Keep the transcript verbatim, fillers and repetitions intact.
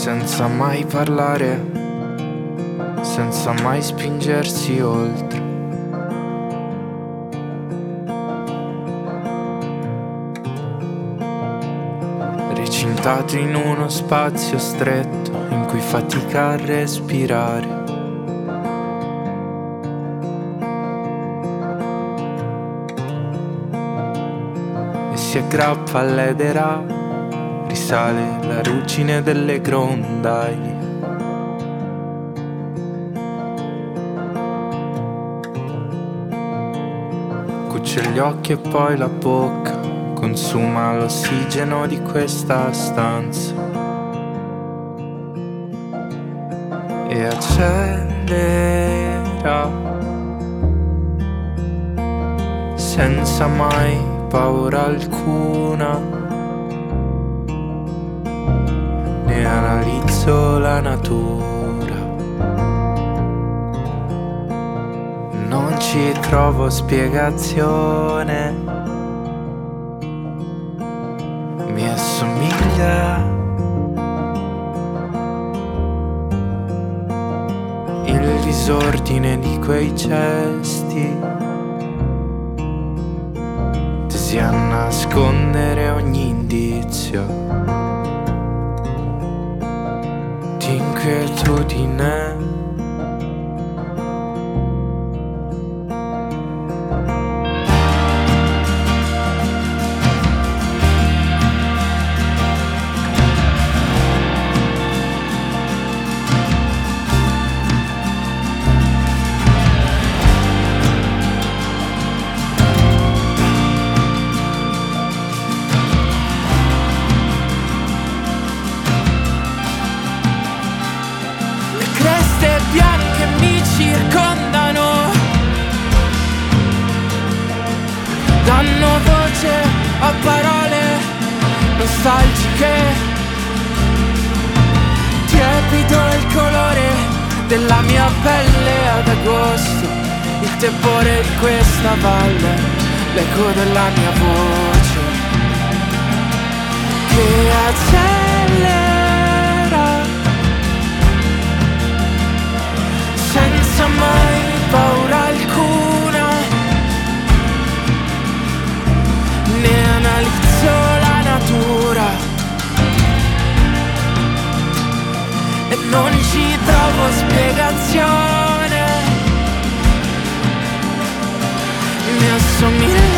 senza mai parlare, senza mai spingersi oltre. Recintato in uno spazio stretto in cui fatica a respirare. E si aggrappa all'edera, risale la ruggine delle grondaie. Cuce gli occhi e poi la bocca, consuma l'ossigeno di questa stanza e accelera senza mai paura alcuna. Ne analizzo la natura, non ci trovo spiegazione. Mi assomiglia il disordine di quei gesti, tesi a nascondere ogni indizio di inquietudine. Bianche mi circondano, danno voce a parole nostalgiche. Tiepido il colore della mia pelle ad agosto, il tepore di questa valle, l'eco della mia voce che accelera senza mai paura alcuna. Ne analizzo la natura e non ci trovo spiegazione. Mi assomiglia